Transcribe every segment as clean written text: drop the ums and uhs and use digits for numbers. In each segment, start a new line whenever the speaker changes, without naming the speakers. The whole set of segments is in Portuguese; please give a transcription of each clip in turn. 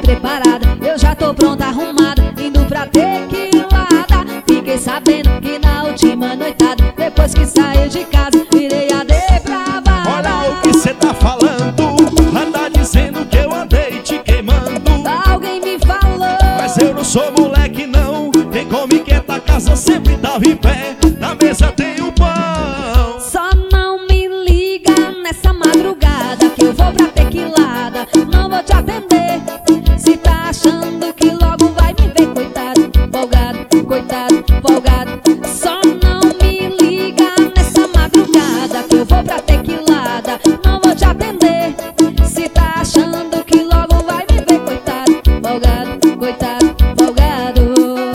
preparada, eu já tô pronta, arrumada, indo pra tequilada. Fiquei sabendo que na última noitada, depois que saiu de casa, virei a depravada.
Olha o que cê tá falando, anda dizendo que eu andei te queimando.
Alguém me falou,
mas eu não sou moleque não. Quem come quieta a casa sempre tava em pé, na mesa tem o pão.
só não me liga nessa madrugada que eu vou pra tequilada. Não vou te atender, se tá achando que logo vai me ver. Coitado, folgado, coitado, folgado. Só não me liga nessa madrugada que eu vou pra tequilada. Não vou te atender, se tá achando que logo vai me ver. Coitado, folgado, coitado, folgado.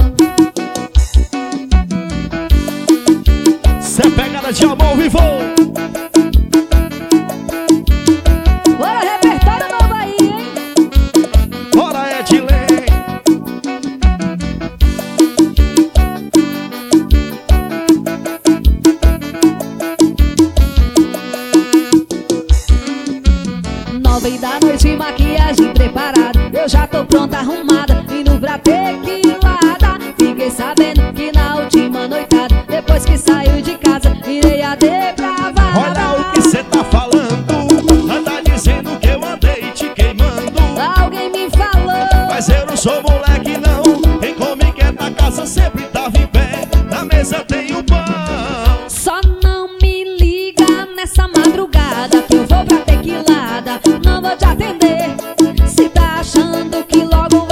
Cê é pegada de amor ao vivo.
Bora, repertório novo aí, hein?
Bora, Edilene.
Nove da noite, maquiagem preparada, eu já tô pronta, arrumada, indo pra tequilada. Fiquei sabendo que na última noitada, depois que saiu de casa, virei a depravada.
Olha o que cê tá falando, anda dizendo que eu andei te queimando.
Alguém me falou,
mas eu não sou moleque não. Quem come quieta a casa sempre tava em pé, na mesa tem o pão.
só não me liga nessa madrugada que eu vou pra tequilada. Não vou te atender, se tá achando que logo